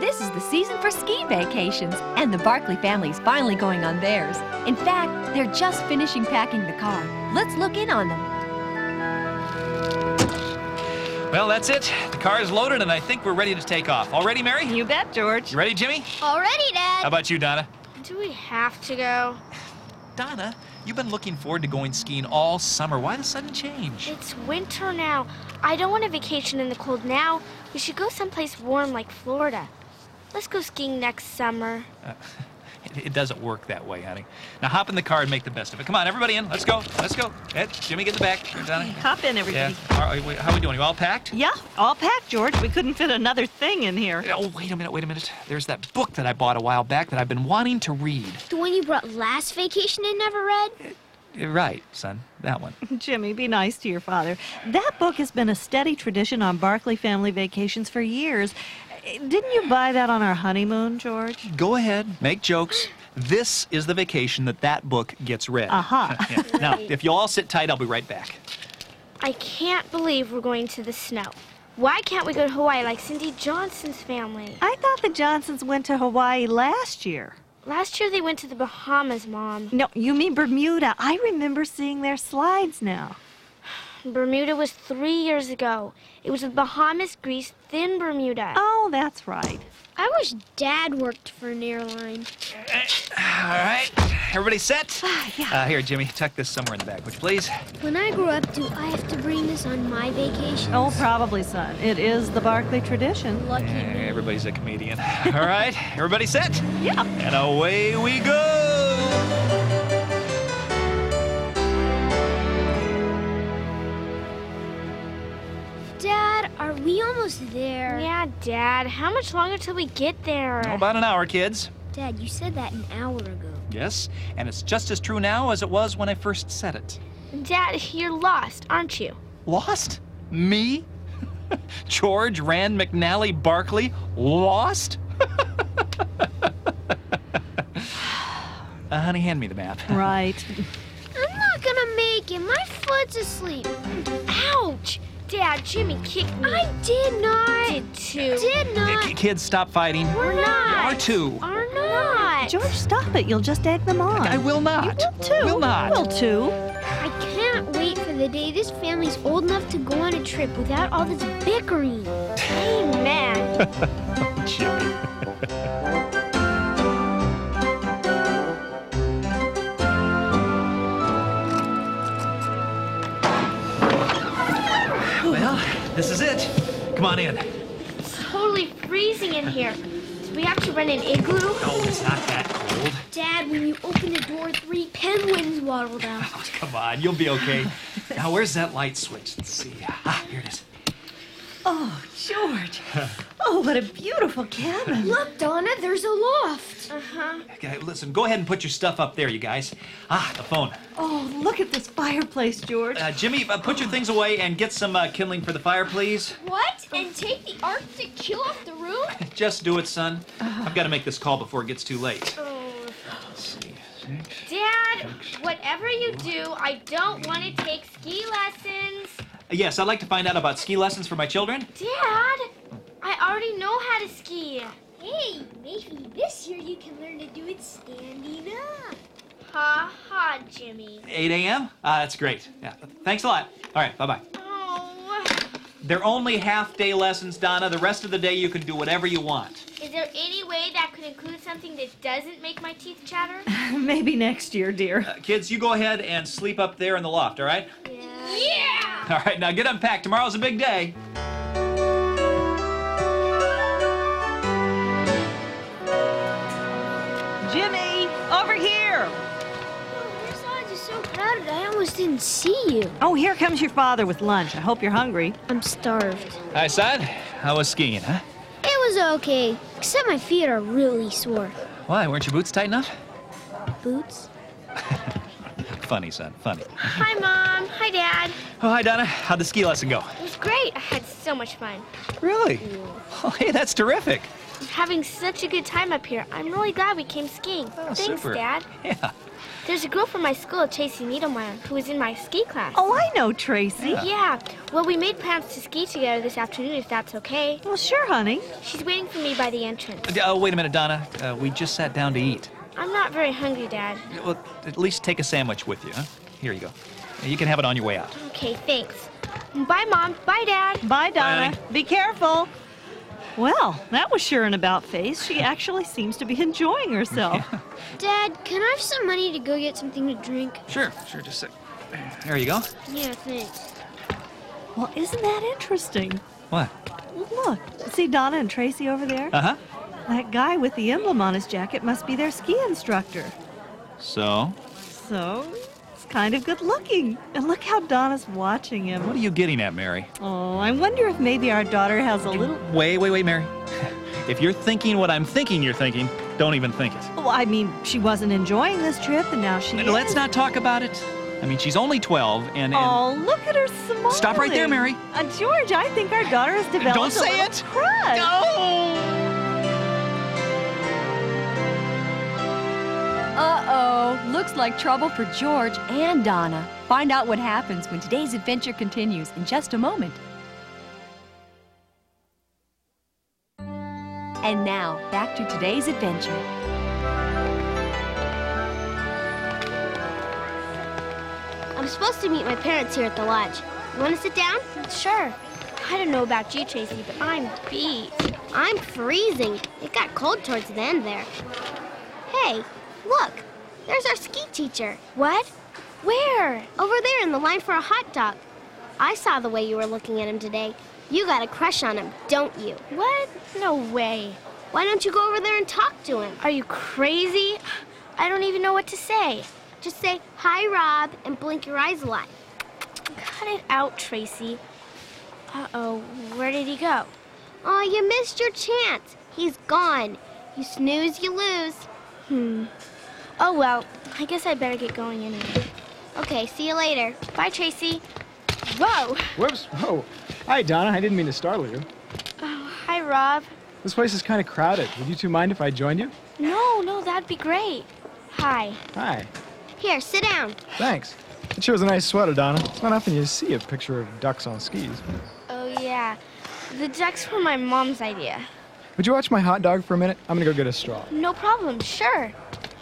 This is the season for ski vacations, and the Barkley family's finally going on theirs. In fact, they're just finishing packing the car. Let's look in on them. Well, that's it. The car is loaded, and I think we're ready to take off. All ready, Mary? You bet, George. You ready, Jimmy? All ready, Dad. How about you, Donna? Do we have to go? Donna, you've been looking forward to going skiing all summer. Why the sudden change? It's winter now. I don't want a vacation in the cold now. We should go someplace warm like Florida. Let's go skiing next summer. It doesn't work that way, honey. Now hop in the car and make the best of it. Come on, everybody in. Let's go. Let's go. Ed, Jimmy, get in the back. Donna. Hop in, everybody. Yeah. All right, how are we doing? You all packed? Yeah, all packed, George. We couldn't fit another thing in here. Oh, wait a minute. There's that book that I bought a while back that I've been wanting to read. The one you brought last vacation and never read? Right, son. That one. Jimmy, be nice to your father. That book has been a steady tradition on Barkley family vacations for years. Didn't you buy that on our honeymoon, George? Go ahead. Make jokes. This is the vacation that book gets read. Aha. Yeah. Now, if you all sit tight, I'll be right back. I can't believe we're going to the snow. Why can't we go to Hawaii like Cindy Johnson's family? I thought the Johnsons went to Hawaii last year. Last year they went to the Bahamas, Mom. No, you mean Bermuda. I remember seeing their slides now. Bermuda was 3 years ago. It was the Bahamas, Greece, then Bermuda. Oh, that's right. I wish Dad worked for an airline. All right. Everybody set? Yeah. Here, Jimmy, tuck this somewhere in the back, would you please? When I grow up, do I have to bring this on my vacation? Oh, probably, son. It is the Barkley tradition. Lucky me. Everybody's a comedian. All right. Everybody set? Yeah. And away we go. Dad, are we almost there? Yeah, Dad. How much longer till we get there? Oh, about an hour, kids. Dad, you said that an hour ago. Yes, and it's just as true now as it was when I first said it. Dad, you're lost, aren't you? Lost? Me? George Rand McNally Barkley? Lost? Honey, hand me the map. Right. I'm not gonna make it. My foot's asleep. Ouch! Dad, Jimmy kicked me. I did not. Did too. Did not. Kids, stop fighting. We're not. Are too. Are not. George, stop it. You'll just egg them on. I will not. You will too. Will not. Will too. I can't wait for the day this family's old enough to go on a trip without all this bickering. Amen. Jimmy. Well, this is it. Come on in. It's totally freezing in here. Do we have to rent an igloo? Oh, it's not that cold. Dad, when you open the door, 3 penguins waddled out. Oh, come on, you'll be okay. Now, where's that light switch? Let's see. Ah, here it is. Oh, George. Oh, what a beautiful cabin. Look, Donna, there's a loft. Uh-huh. Okay, listen, go ahead and put your stuff up there, you guys. Ah, the phone. Oh, look at this fireplace, George. Jimmy, put your things away and get some kindling for the fire, please. What? And take the Arctic chill off the roof? Just do it, son. I've got to make this call before it gets too late. Oh. Let's see. Dad, whatever you do, I don't want to take ski lessons. Yes, I'd like to find out about ski lessons for my children. Dad, I already know how to ski. Hey, maybe this year you can learn to do it standing up. Ha ha, Jimmy. 8 a.m.? That's great. Yeah, thanks a lot. All right, bye-bye. Oh. They're only half-day lessons, Donna. The rest of the day you can do whatever you want. Is there any way that could include something that doesn't make my teeth chatter? Maybe next year, dear. Kids, you go ahead and sleep up there in the loft, all right? Yeah! All right, now get unpacked. Tomorrow's a big day. Jimmy, over here. Oh, your slides are so crowded, I almost didn't see you. Oh, here comes your father with lunch. I hope you're hungry. I'm starved. Hi, son. How was skiing, huh? It was okay, except my feet are really sore. Why, weren't your boots tight enough? Boots? Funny, son, funny. Hi, Mom. Hi, Dad. Oh, hi, Donna. How'd the ski lesson go? It was great. I had so much fun. Really? Oh, hey, that's terrific. I'm having such a good time up here. I'm really glad we came skiing. Oh, Thanks, super. Dad. Yeah. There's a girl from my school, Tracy Needlemeyer, who was in my ski class. Oh, I know Tracy. Yeah. Well, we made plans to ski together this afternoon, if that's okay. Well, sure, honey. She's waiting for me by the entrance. Oh, wait a minute, Donna. We just sat down to eat. I'm not very hungry, Dad. Well, at least take a sandwich with you, huh? Here you go. You can have it on your way out. Okay, thanks. Bye, Mom. Bye, Dad. Bye, Donna. honey. Be careful. Well, that was sure an about face. She actually seems to be enjoying herself. Dad, can I have some money to go get something to drink? Sure, just a sec. There you go. Yeah, thanks. Well, isn't that interesting? What? Look, see Donna and Tracy over there? Uh-huh. That guy with the emblem on his jacket must be their ski instructor. So? So, it's kind of good looking. And look how Donna's watching him. What are you getting at, Mary? Oh, I wonder if maybe our daughter has a little... Wait, Mary. If you're thinking what I'm thinking you're thinking, don't even think it. Well, I mean, she wasn't enjoying this trip, and now she is. Let's not talk about it. I mean, she's only 12, and... Oh, look at her smiling. Stop right there, Mary. George, I think our daughter has developed Don't say a little it. crush. No! Uh-oh, looks like trouble for George and Donna. Find out what happens when today's adventure continues in just a moment. And now, back to today's adventure. I'm supposed to meet my parents here at the lodge. You want to sit down? Sure. I don't know about you, Tracy, but I'm beat. I'm freezing. It got cold towards the end there. Hey, look. There's our ski teacher. What? Where? Over there in the line for a hot dog. I saw the way you were looking at him today. You got a crush on him, don't you? What? No way. Why don't you go over there and talk to him? Are you crazy? I don't even know what to say. Just say, "Hi, Rob," and blink your eyes a lot. Cut it out, Tracy. Uh-oh, where did he go? Oh, you missed your chance. He's gone. You snooze, you lose. Oh, well, I guess I better get going anyway. Okay, see you later. Bye, Tracy. Whoa! Whoops. Whoa. Hi, Donna. I didn't mean to startle you. Oh, hi, Rob. This place is kind of crowded. Would you two mind if I joined you? No, that'd be great. Hi. Hi. Here, sit down. Thanks. It sure was a nice sweater, Donna. It's not often you see a picture of ducks on skis. Oh, yeah. The ducks were my mom's idea. Would you watch my hot dog for a minute? I'm gonna go get a straw. No problem, sure.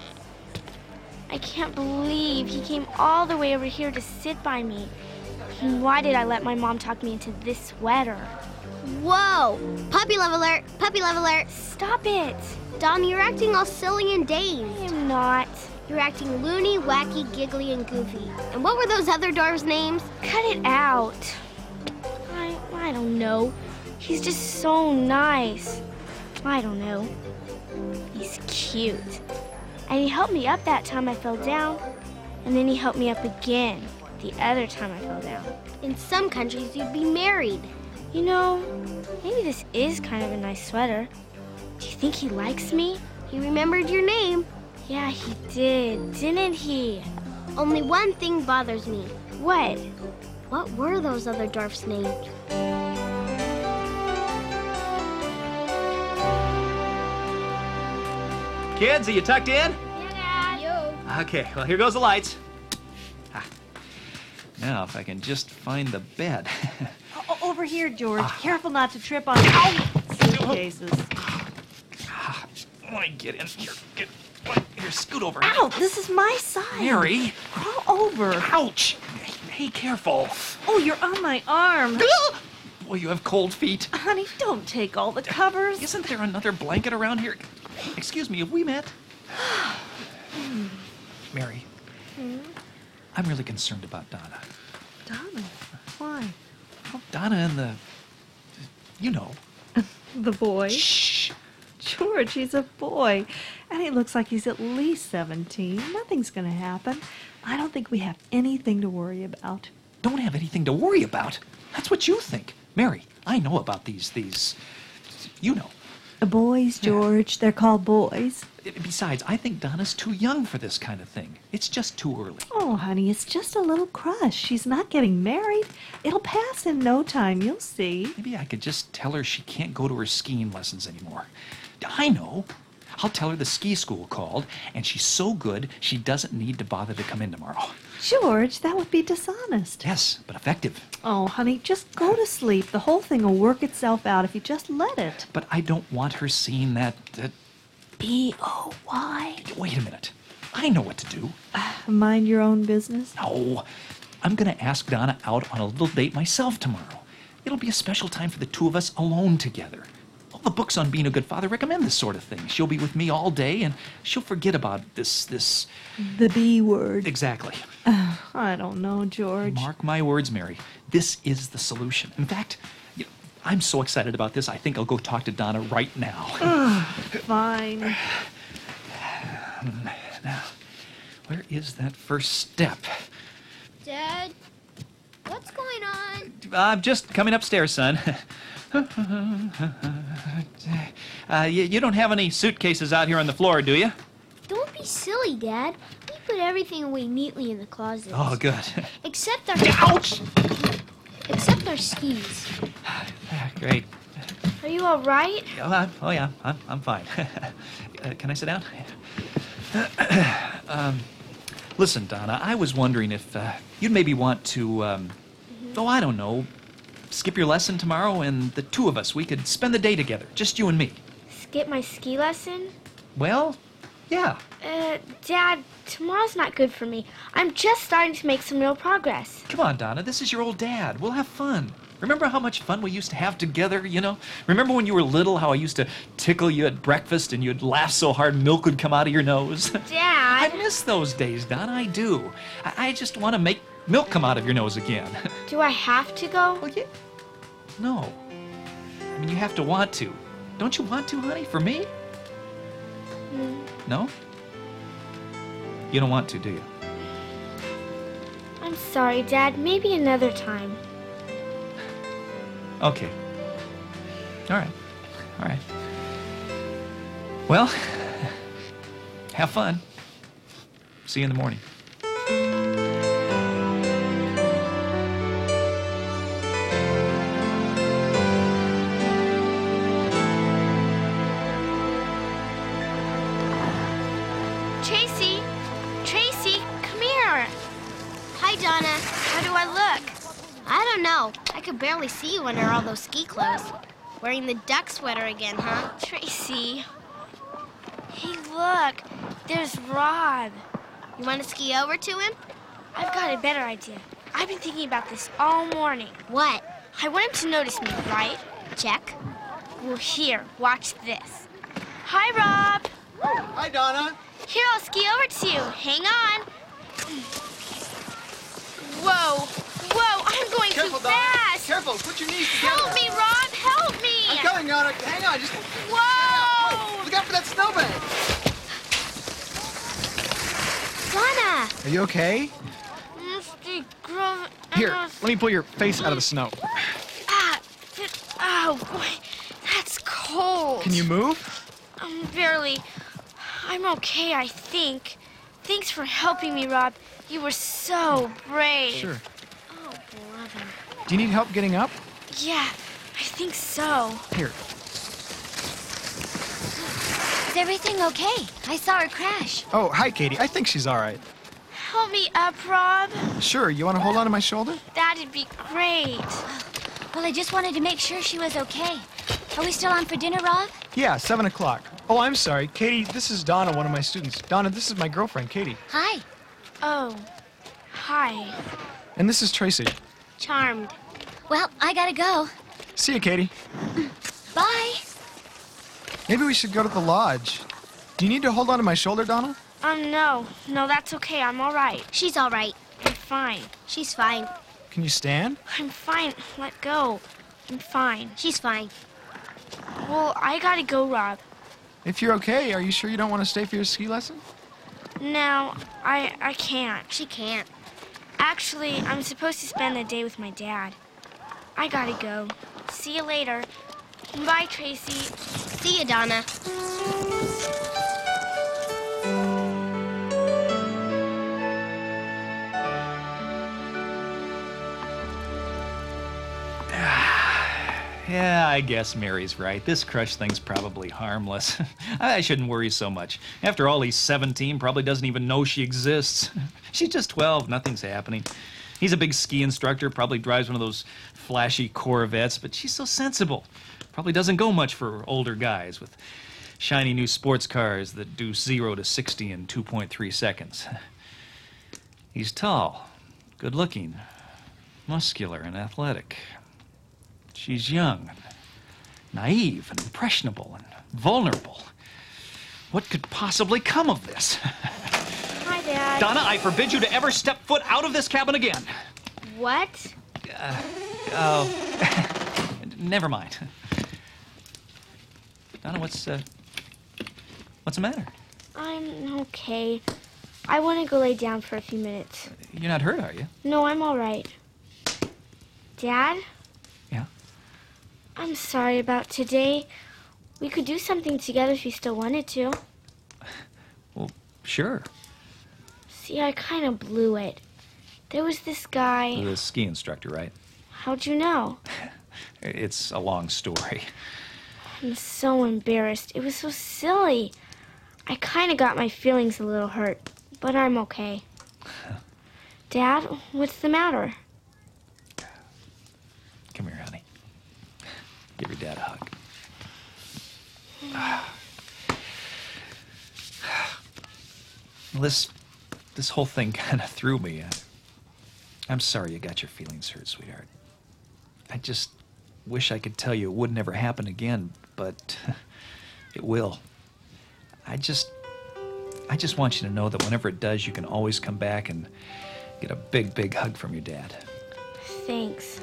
I can't believe he came all the way over here to sit by me. And why did I let my mom talk me into this sweater? Whoa! Puppy love alert! Puppy love alert! Stop it! Don, you're acting all silly and dazed. I am not. You're acting loony, wacky, giggly, and goofy. And what were those other dwarves' names? Cut it out. I don't know. He's just so nice. I don't know. He's cute. And he helped me up that time I fell down. And then he helped me up again the other time I fell down. In some countries, you'd be married. You know, maybe this is kind of a nice sweater. Do you think he likes me? He remembered your name. Yeah, he did, didn't he? Only one thing bothers me. What? What were those other dwarfs' names? Kids, are you tucked in? Yeah, Dad. Yo. Okay, well, here goes the lights. Now, if I can just find the bed. Over here, George. Careful not to trip on suitcases. Let me get in here. Here, scoot over. Ow, this is my side. Mary. Crawl over. Ouch. Hey, careful. Oh, you're on my arm. Boy, you have cold feet. Honey, don't take all the covers. Isn't there another blanket around here? Excuse me, have we met? Mary, I'm really concerned about Donna. Donna? Why? Well, Donna and the... You know. The boy? Shh. George, he's a boy. And he looks like he's at least 17. Nothing's going to happen. I don't think we have anything to worry about. Don't have anything to worry about. That's what you think. Mary, I know about these... You know. Boys, George. They're called boys. Besides, I think Donna's too young for this kind of thing. It's just too early. Oh, honey, it's just a little crush. She's not getting married. It'll pass in no time. You'll see. Maybe I could just tell her she can't go to her skiing lessons anymore. I know. I'll tell her the ski school called, and she's so good she doesn't need to bother to come in tomorrow. George, that would be dishonest. Yes, but effective. Oh, honey, just go to sleep. The whole thing will work itself out if you just let it. But I don't want her seeing that... B-O-Y. Wait a minute. I know what to do. Mind your own business. No, I'm going to ask Donna out on a little date myself tomorrow. It'll be a special time for the two of us alone together. All the books on being a good father recommend this sort of thing. She'll be with me all day, and she'll forget about this... The B word. Exactly. I don't know, George. Mark my words, Mary. This is the solution. In fact, I'm so excited about this, I think I'll go talk to Donna right now. Fine. Now, where is that first step? Dad, what's going on? I'm just coming upstairs, son. You don't have any suitcases out here on the floor, do you? Don't be silly, Dad. We put everything away neatly in the closet. Oh, good. Except our... Ouch! Except our skis. Great. Are you all right? Oh, yeah, I'm fine. Can I sit down? Listen, Donna, I was wondering if you'd maybe want to, I don't know, skip your lesson tomorrow, and the two of us, we could spend the day together, just you and me. Skip my ski lesson? Well, yeah. Dad, tomorrow's not good for me. I'm just starting to make some real progress. Come on, Donna, this is your old dad. We'll have fun. Remember how much fun we used to have together, you know? Remember when you were little, how I used to tickle you at breakfast and you'd laugh so hard milk would come out of your nose? Dad! I miss those days, Donna, I do. I just want to make milk come out of your nose again. Do I have to go? Well, yeah. No. I mean, you have to want to. Don't you want to, honey, for me? No? You don't want to, do you? I'm sorry, Dad. Maybe another time. Okay. All right. All right. Well, have fun. See you in the morning. Tracy! Tracy, come here! Hi, Donna. How do I look? I don't know. I could barely see you under all those ski clothes. Wearing the duck sweater again, huh? Tracy. Hey, look. There's Rob. You want to ski over to him? I've got a better idea. I've been thinking about this all morning. What? I want him to notice me, right? Check. Well, here, watch this. Hi, Rob. Hi, Donna. Here, I'll ski over to you. Hang on. Whoa. Whoa, I'm going Careful, too Donna. fast. Careful. Put your knees together. Help me, Rob. Help me. I'm coming, Donna. Hang on. Just... Whoa. Look out for that snowbank. Donna! Are you okay? Mr. Grove. Here, let me pull your face out of the snow. Oh, boy. That's cold. Can you move? Barely. I'm okay, I think. Thanks for helping me, Rob. You were so brave. Sure. Oh, brother. Do you need help getting up? Yeah, I think so. Here. Is everything okay? I saw her crash. Oh, hi, Katie. I think she's all right. Help me up, Rob. Sure. You want to hold on to my shoulder? That'd be great. Well, I just wanted to make sure she was okay. Are we still on for dinner, Rob? Yeah, 7 o'clock. Oh, I'm sorry. Katie, this is Donna, one of my students. Donna, this is my girlfriend, Katie. Hi. Oh, hi. And this is Tracy. Charmed. Well, I gotta go. See you, Katie. Bye. Maybe we should go to the lodge. Do you need to hold on to my shoulder, Donna? No, that's okay. I'm all right. She's all right. I'm fine. She's fine. Can you stand? I'm fine. Let go. I'm fine. She's fine. Well, I gotta go, Rob. If you're okay, are you sure you don't want to stay for your ski lesson? No, I can't. She can't. Actually, I'm supposed to spend the day with my dad. I gotta go. See you later. Bye, Tracy. See you, Donna. Yeah, I guess Mary's right. This crush thing's probably harmless. I shouldn't worry so much. After all, he's 17, probably doesn't even know she exists. She's just 12, nothing's happening. He's a big ski instructor, probably drives one of those flashy Corvettes, but she's so sensible. Probably doesn't go much for older guys with shiny new sports cars that do 0 to 60 in 2.3 seconds. He's tall, good-looking, muscular, and athletic. She's young, and naive, and impressionable, and vulnerable. What could possibly come of this? Hi, Dad. Donna, I forbid you to ever step foot out of this cabin again. What? Never mind. Donna, what's the matter? I'm okay. I want to go lay down for a few minutes. You're not hurt, are you? No, I'm all right. Dad? Yeah? I'm sorry about today. We could do something together if you still wanted to. Well, sure. See, I kind of blew it. There was this guy. The ski instructor, right? How'd you know? It's a long story. I'm so embarrassed. It was so silly. I kind of got my feelings a little hurt, but I'm okay. Dad, what's the matter? Come here, honey. Give your dad a hug. This whole thing kind of threw me. I'm sorry you got your feelings hurt, sweetheart. I just wish I could tell you it would never happen again, but it will. I just want you to know that whenever it does, you can always come back and get a big, big hug from your dad. Thanks.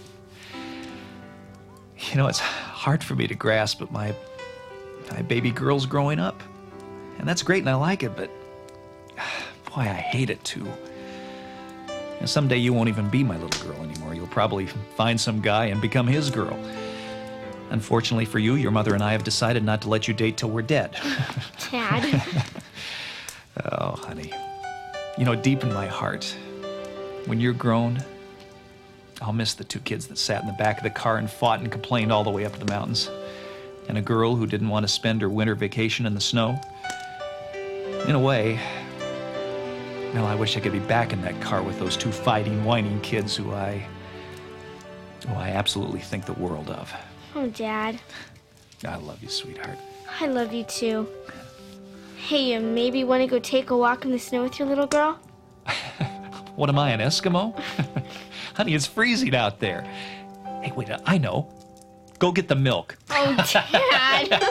You know, it's hard for me to grasp, but my baby girl's growing up. And that's great, and I like it, but boy, I hate it too. And someday you won't even be my little girl anymore. You'll probably find some guy and become his girl. Unfortunately for you, your mother and I have decided not to let you date till we're dead. Dad. Oh, honey. You know, deep in my heart, when you're grown, I'll miss the two kids that sat in the back of the car and fought and complained all the way up the mountains. And a girl who didn't want to spend her winter vacation in the snow. In a way, well, I wish I could be back in that car with those two fighting, whining kids who I absolutely think the world of. Oh, Dad. I love you, sweetheart. I love you too. Hey, maybe want to go take a walk in the snow with your little girl? What am I, an Eskimo? Honey, it's freezing out there. Hey, wait, I know. Go get the milk. Oh, Dad.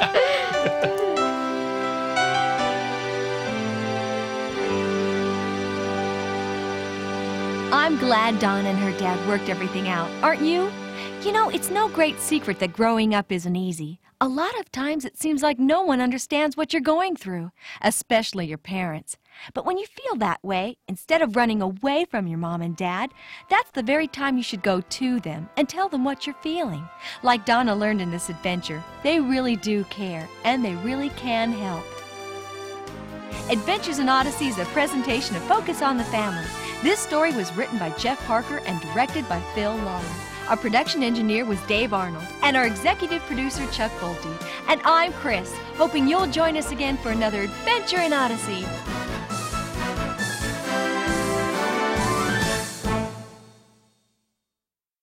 I'm glad Donna and her dad worked everything out, aren't you? You know, it's no great secret that growing up isn't easy. A lot of times it seems like no one understands what you're going through, especially your parents. But when you feel that way, instead of running away from your mom and dad, that's the very time you should go to them and tell them what you're feeling. Like Donna learned in this adventure, they really do care, and they really can help. Adventures in Odyssey is a presentation of Focus on the Family. This story was written by Jeff Parker and directed by Phil Lawler. Our production engineer was Dave Arnold, and our executive producer, Chuck Bolte. And I'm Chris, hoping you'll join us again for another Adventure in Odyssey.